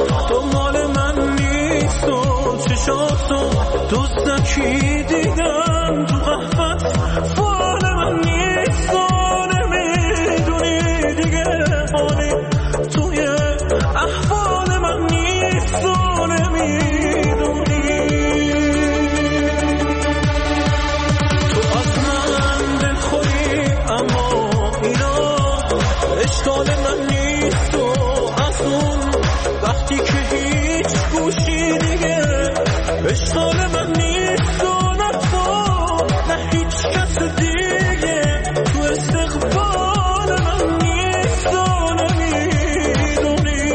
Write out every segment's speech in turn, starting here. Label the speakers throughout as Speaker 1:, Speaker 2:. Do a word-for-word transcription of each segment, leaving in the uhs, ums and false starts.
Speaker 1: تو مال من نیست و چشاتو دزدکی دیدم تو قهوت فال من نیست و نمیدونی دیگه حالی توی احوال من نیست و نمیدونی تو از من دلخوری اما اینا اشکال من نیست و از اون وقتی که هیچ گوشی دیگه اشکال من نیست و نه تو نه هیچ کس دیگه تو استقبال من نیست و نمیدونی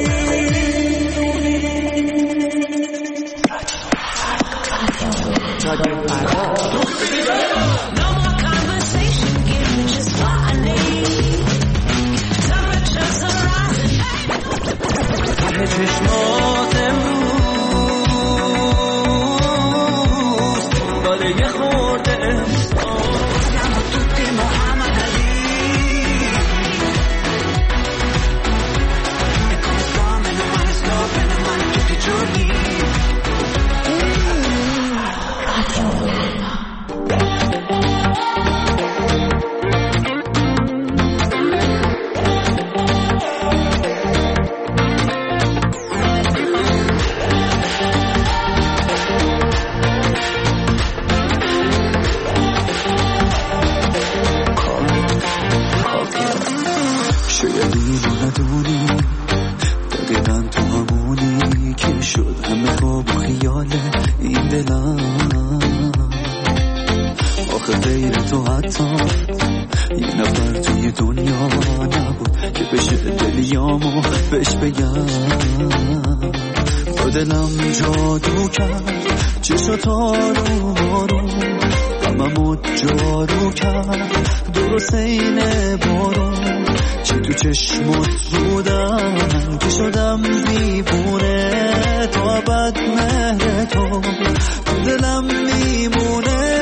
Speaker 1: چشمات امروز باله یه خورده احساس تو که محمد علی میکنه دامن من استابن من تو که جوری دلم جادو کرد چشات آروم آروم غممو جارو کرد درست این بارون چی تو چشمت بودم که شدم دیوونه تا ابد مهر تو تو دلم میمونه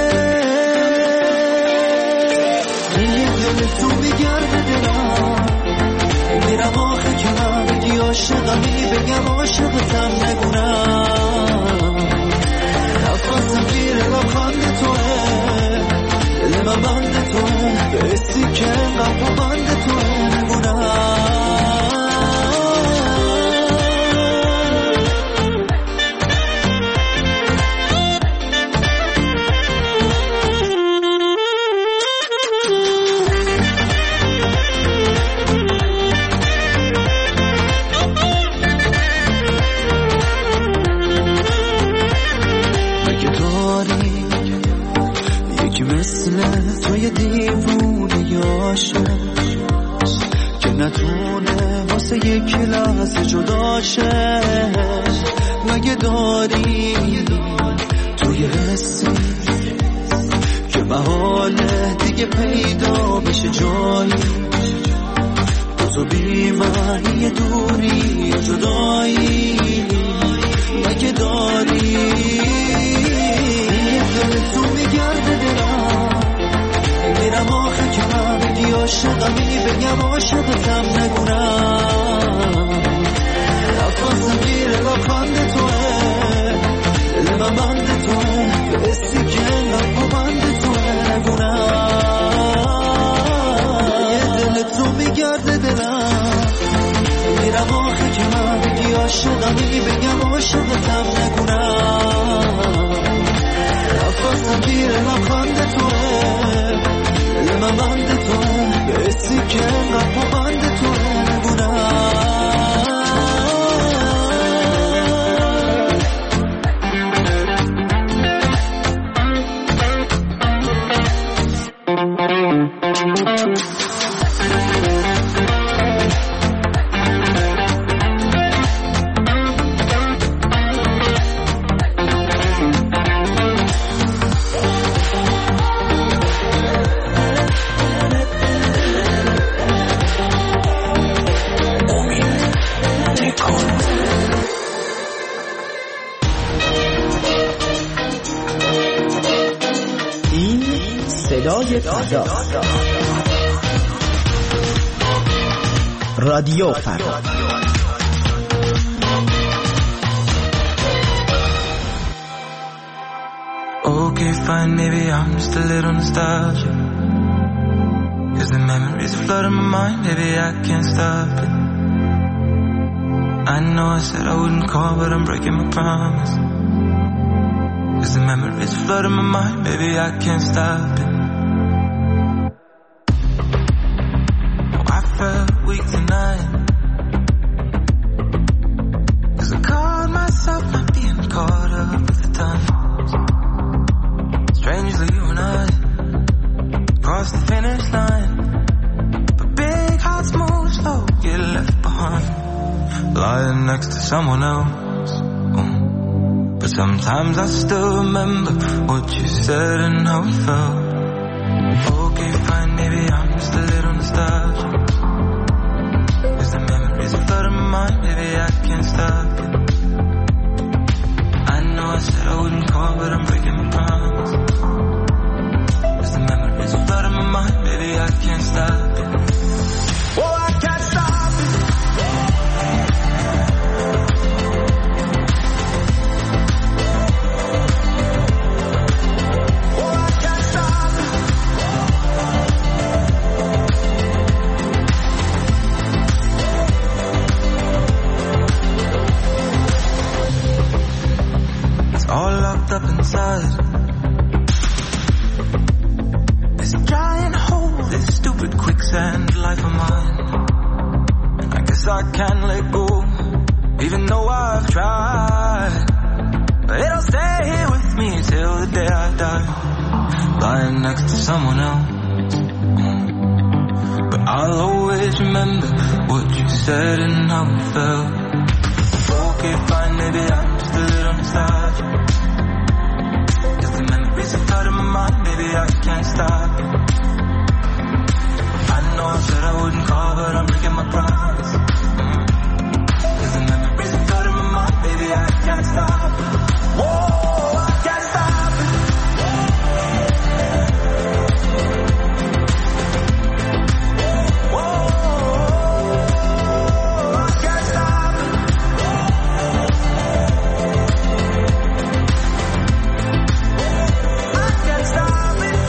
Speaker 1: این دل تو میگرده دلم میرم آخه که من بگی عاشقمی بگم عاشقتم نگونم نفسم گیره لبخند توه دل من بند توه به حسی که انقدر بند توه نگونم که نتونه واسه یک لحظه جدا شه مگه داری توی حسی که محاله دیگه پیدا بشه جایی تو بی معنی دوری جدایی مگه داری دل تو میگرده دلم میرم آخه که من بگی عاشقمی بگم عاشقتم نگونم نفسم گیره لبخند توه دل من بند توه به حسی که انقدر بند توه نگونم یه دل تو میگرده دلم میرم آخه که من بگی عاشقمی بگم عاشقتم نگونم نفسم گیره لبخند توه دل من بند توه به حسی که انقدر بند توه نگونم
Speaker 2: فردا رادیو فردا
Speaker 3: Okay, fine, maybe I'm just a little nostalgic. Cause the memories are flooding my mind, baby, I can't stop it. I know I said I wouldn't call, but I'm breaking my promise. Cause the memories are flooding my mind, baby, I can't stop it. Oh, I felt weak tonight. Cause I caught myself not being caught up with the times. Strangely, you and I crossed the finish line. But big hearts move slow, get left behind. Lying next to someone else. Oh. But sometimes I still remember what you said and how it felt. Okay, fine, maybe I'm just a little nostalgic. Cause the memories are flooding my mind, baby, I can't stop it. I know I said I wouldn't call, but I'm breaking my promise. Cause the memories are flooding my mind, baby, I can't stop it. Oh, I can't stop it. Oh, I can't stop it. It's all locked up inside. This giant hole, this stupid quicksand life of mine. And I guess I can't let go, even though I've tried. But it'll stay here with me till the day I die. Lying next to someone else. But I'll always remember what you said and how it felt. Okay, fine, maybe I'm just a little nostalgic. Cause the memories are flooding my mind, baby, I can't stop it. I know I said I wouldn't call, but I'm breaking my promise. Mm. Cause the memories are flooding my mind, baby, I can't stop it. Whoa, I can't stop it. Whoa, I can't stop it. I can't stop it.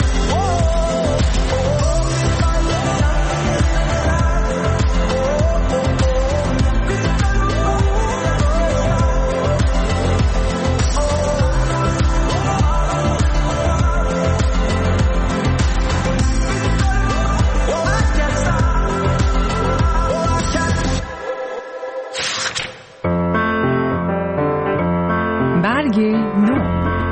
Speaker 4: برگ نو.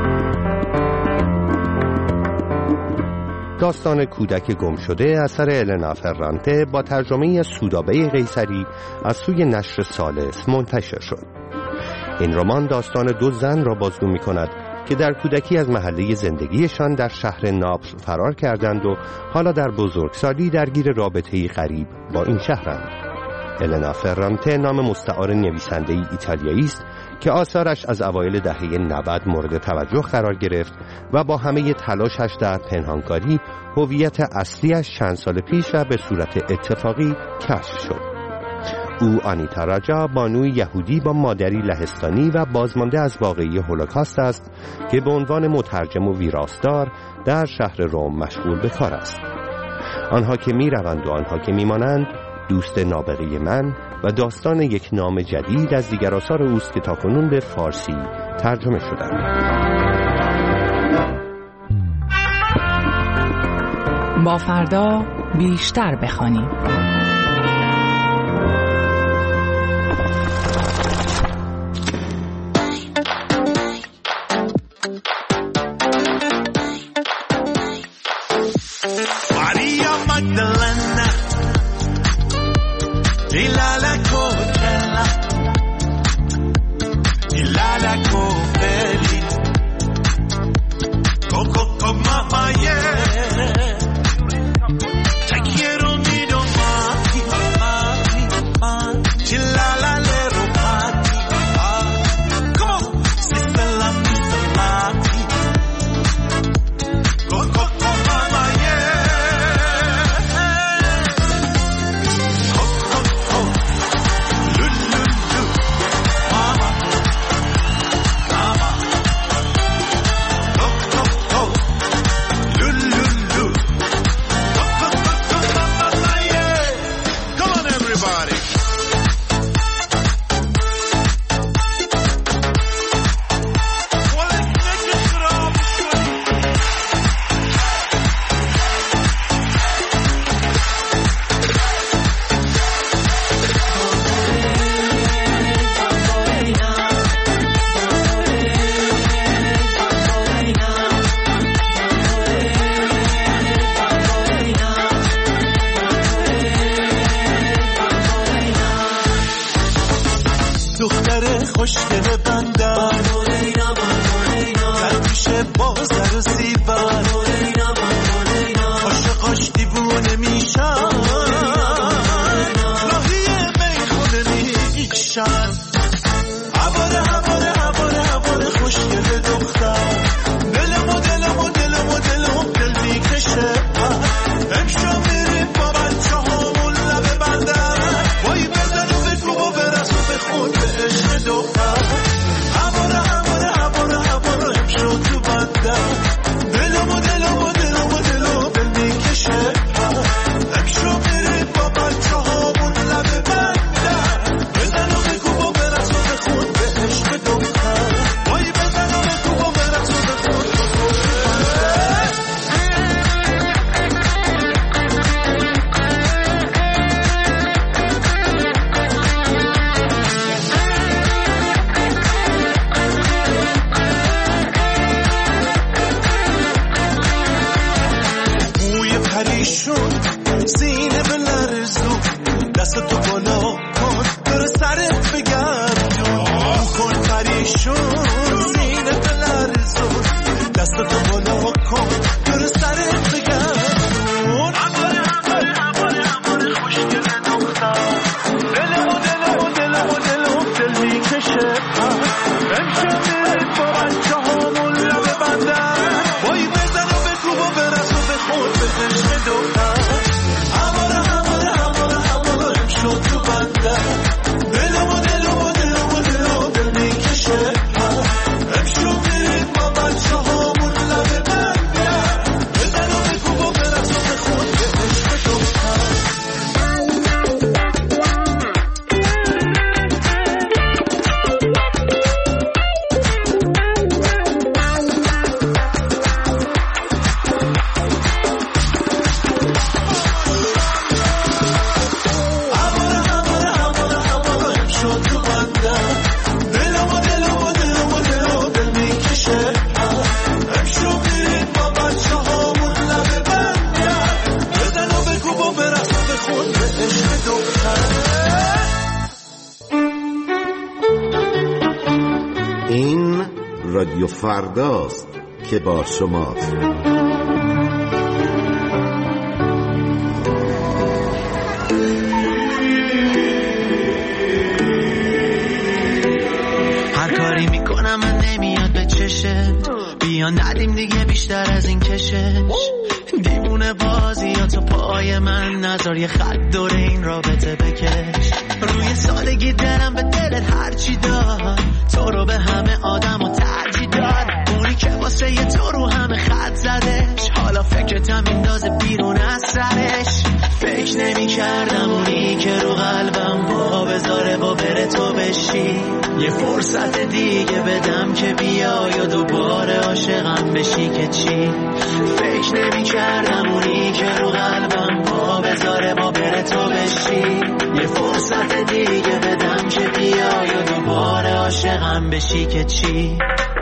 Speaker 5: داستان کودک گم شده اثر النا فرانته با ترجمه سودابه قیصری از سوی نشر ثالث منتشر شد. این رمان داستان دو زن را بازگو می کند که در کودکی از محله زندگیشان در شهر ناپل فرار کردند و حالا در بزرگسالی درگیر رابطه‌ای غریب با این شهرند. النا فرانته نام مستعار نویسنده ایتالیایی است که آثارش از اوایل دهه نود مورد توجه قرار گرفت و با همه تلاشش در پنهانکاری هویت اصلیش چند سال پیش و به صورت اتفاقی کشف شد. او آنیتا راجا بانوی یهودی با مادری لهستانی و بازمانده از واقعی هولوکاست است که به عنوان مترجم و ویراستار در شهر روم مشغول به کار است. آنها که می روند و آنها که می مانند، دوست نابغه من و داستان یک نام جدید از دیگر آثار اوست که تاکنون به فارسی ترجمه شدند.
Speaker 4: با فردا بیشتر بخوانیم.
Speaker 1: Maria Magdalena, Lila la Cocella, Lila la Copelli, Coco Comma, yeah. Te quiero mi domani.
Speaker 6: دختر خوشگل بندم در پیش بازر و زیبم عاشقاش دیوونه میشن راهی میخونه میکشن عباره عباره عباره عباره خوشگل دختر دلمو دلمو دلمو دلمو دل میکشه امشب میریم با بچه هامون لبه بندن وای بزن و بگو و برس و بخون به عشق دختر عباره عباره عباره عباره امشب تو بندن دلمو دلمو دلمو دلمو دل میکشه امشب میریم با بچه هامون لبه بندن بزن و بگو و برس و بخون به عشق دختر وای بزن و بگو و برس و بخون به بوی پریشون سینه به لرزو دست تو بالا کن دور سرت بگردون کن پریشون سینه به لرزو دست تو بالا کن دور سرت بگردون عباره عباره عباره عباره خوشگل دختر دلمو دلمو دلمو دلمو دل میکشه امشب میریم با بچه هامون لبه بندن وای بزن و بگو و برس و بخون به عشق دختر عباره عباره عباره عباره امشب تو بندن دلمو دلمو دلمو دلمو دل میکشه امشب میریم با بچه هامون لبه بندن بزن و بگو و برس و بخون به عشق دختر عباره عباره عباره عباره امشب تو بندن دلمو دلمو دلمو دلمو دل میکشه امشب میریم با بچه هامون لبه بندن بزن و بگو و برس و بخون به عشق دختر
Speaker 7: این رادیو فرداست که با شماست.
Speaker 8: هر کاری میکنم من نمیاد به چشت بیان ندیم دیگه بیشتر از این کشش دیوونه بازی یا تو پای من نذار یه خط دور این رابطه بکش روی سالگی دلم به دلت هرچی داد تو رو به همه آدم و ترجیح داد اونی که واسه یه تو رو همه خط زدش حالا فکرتم میندازه بیرون از سرش فکر نمی کردم اونی که رو قلبم با بذاره با بره تو بشی یه فرصت دیگه بدم که بیای و دوباره عاشقم بشی که چی فکر نمی کردم اونی که رو قلبم با بذاره با بره تو بشی یه فرصت دیگه بدم که بیای و دوباره عاشقم بشی که چی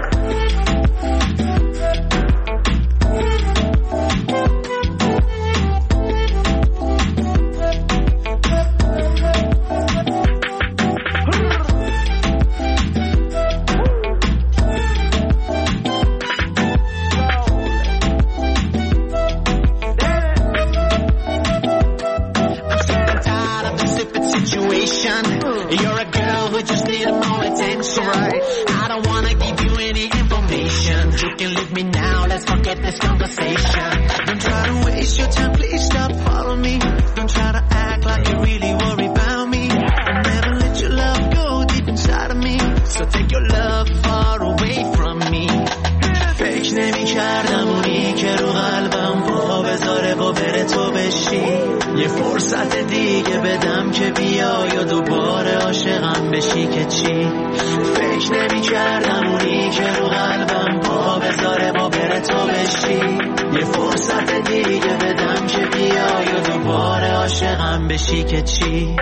Speaker 8: You're a girl who just needed more attention. Right. I don't wanna give you any information. You can leave me now, let's forget this conversation. Don't try to waste your time, please stop following me. Don't try to act like you really worry about me. I'll never let your love go deep inside of me. So take your love far away from me. فکر نمی کردم اونی که رو قلبم پا بذاره و بره تو بشی یه فرصت دیگه بدم که بیای و دوباره عاشقم بشی که چی فکر نمی کردم اونی که رو قلبم پا بذاره و بره تو بشی یه فرصت دیگه بدم که بیای و دوباره عاشقم بشی که چی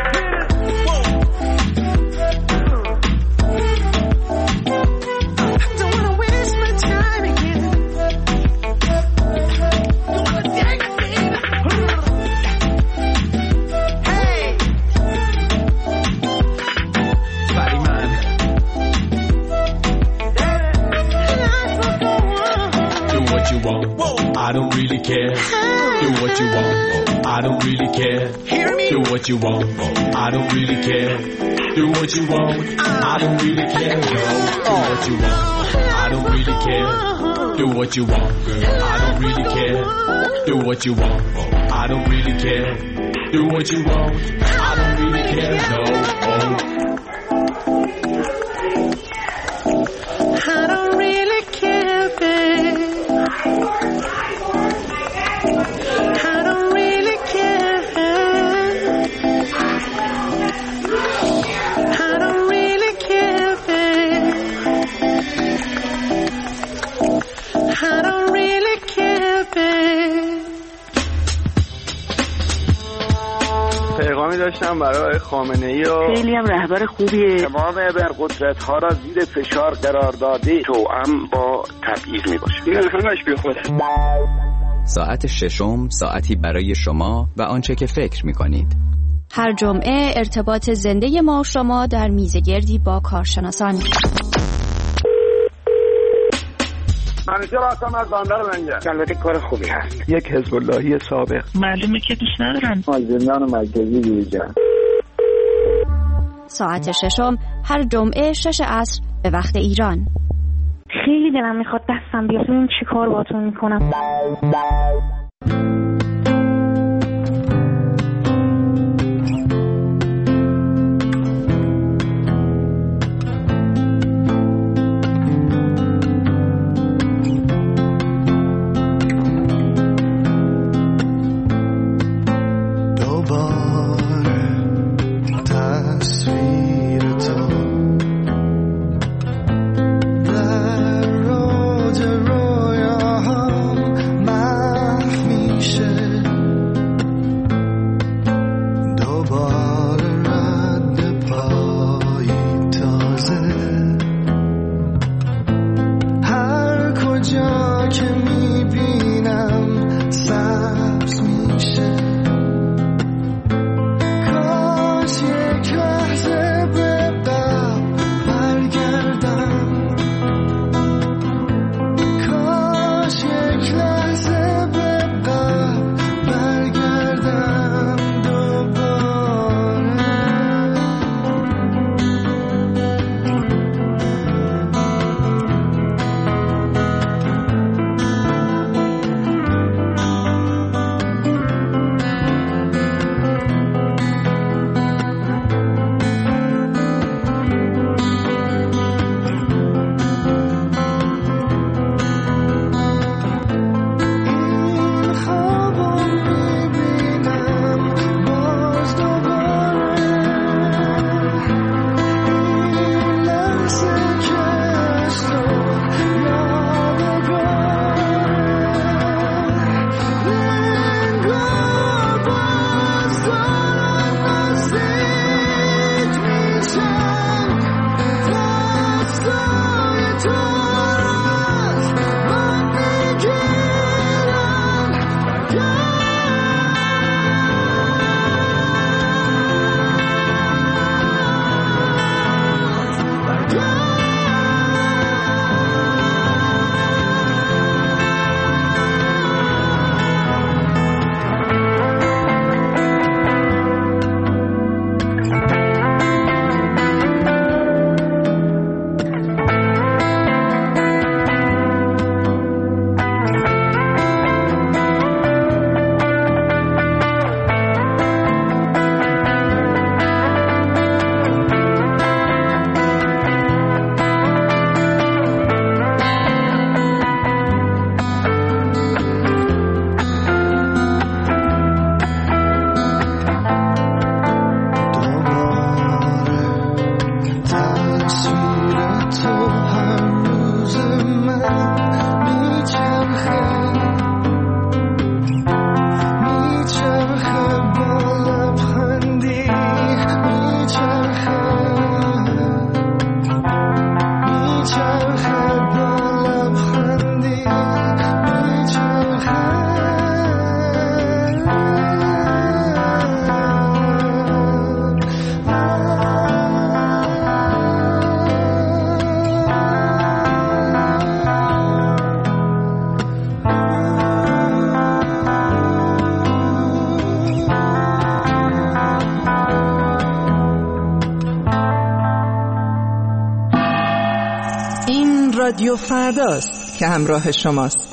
Speaker 9: want. I don't really care. Do what you want. I don't really care. Hear me? Do what you want. I don't really care. Do what you want. I don't really care. No. Do what you want. I don't really care. Do what you want, girl. I don't really care. Do what you want. I don't really care. Do what you want. I don't really care. No. Oh.
Speaker 8: I don't really care, babe. I don't really care. I don't really care, babe. I don't really care, babe.
Speaker 10: پیغامی داشتم برای خامنه‌ای و
Speaker 11: خیلی هم رهبر خوبیه.
Speaker 10: تمام ابرقدرت‌ها را زیر فشار قرار داده توأم با تبعیض میباشه. این همش بیخوده.
Speaker 12: ساعت ششم ساعتی برای شما و آنچه که فکر می‌کنید.
Speaker 13: هر جمعه ارتباط زنده ما و شما در میزگردی با کارشناسان.
Speaker 10: منیجر هستم از بندر منجر. البته کار خوبی هست. یک حزب اللهی سابق.
Speaker 11: معلومه که دوست ندارن.
Speaker 10: زندان مرکزی بیرجان.
Speaker 13: ساعت ششم هر جمعه شش عصر به وقت ایران.
Speaker 11: خیلی دلم میخواد دستم بیاد ببینم چی کار باهاتون میکنم.
Speaker 6: در روز رویاهام من
Speaker 14: رادیو فرداست که همراه شماست.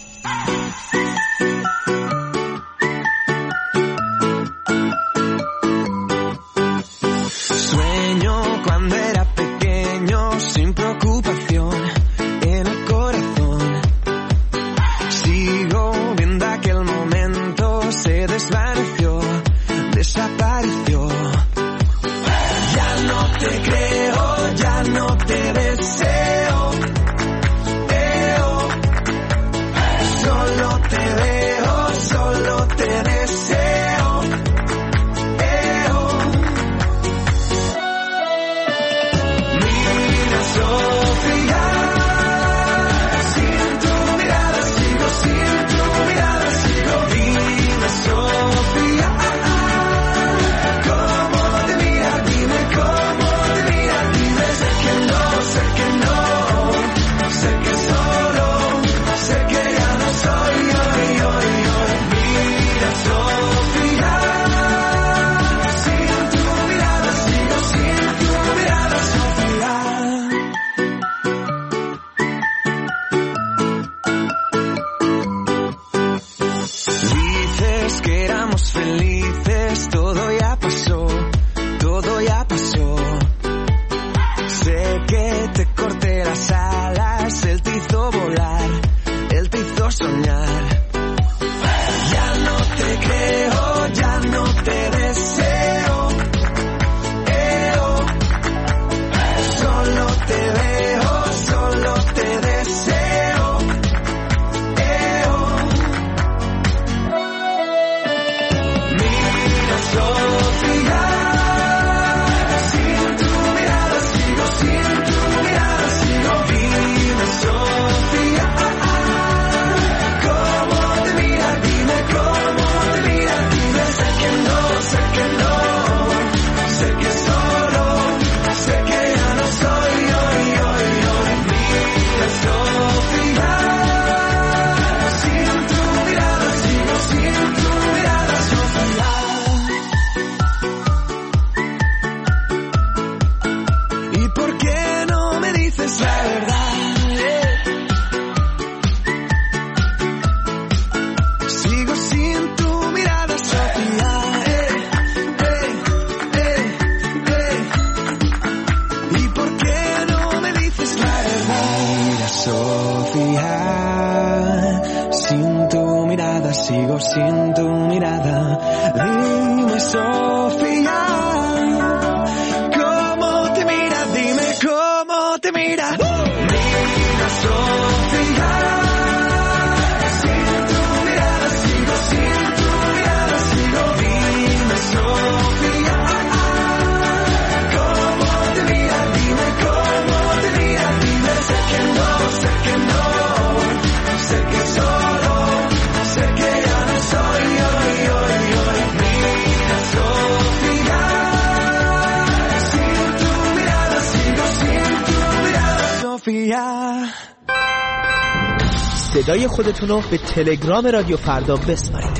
Speaker 2: صدای خودتون رو به تلگرام رادیو فردا بسپارید.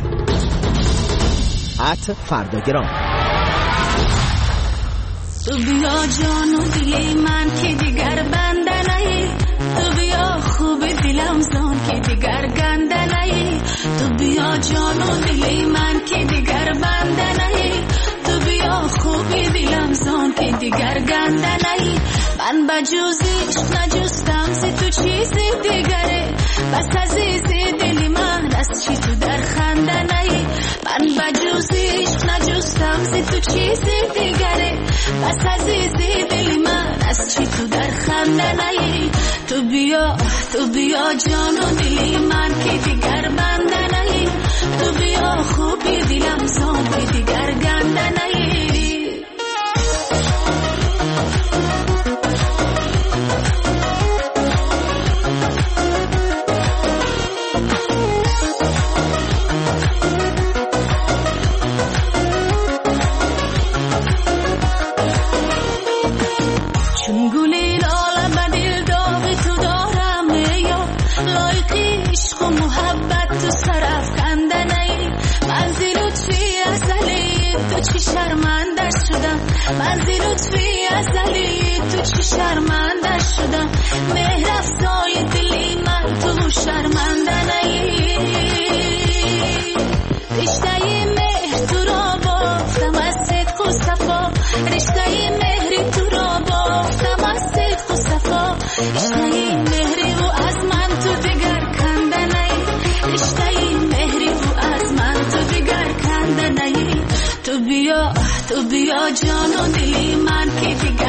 Speaker 2: ات فرداگرام.
Speaker 15: تو بیا جان و دل من که دیگر بنده نهی، تو بیا خوب دلم زان که دیگر گنده نهی، تو بیا جان و دل من که دیگر بنده نهی، تو بیا خوب دلم زان که دیگر گنده نهی. من بجوزیش نجستم سی تو چیزی دیگره، بس عزیزی دلی من از چی تو در خنده نهی. من بجوزیش نجستم سی تو چیزی دیگره، بس عزیزی دلی من از چی تو در خنده نهی. تو بیا تو بیا جان و دلی من که دیگر بنده نهی، تو بیا خوبی دلم زان که دیگر گنده نهی. من زی لطفی ازلی تو چی شرمنده شدم مهر افزای دلی من تو شرمنده نی رشته مهر تو را بافتم از صدق و صفا رشته مهری تو را بافتم از صدق و صفا رشته مهری و از من تو دیگر کنده نی رشته مهری و از من تو دیگر کنده نی تو بیا تو بیا جان و دلی من که دیگر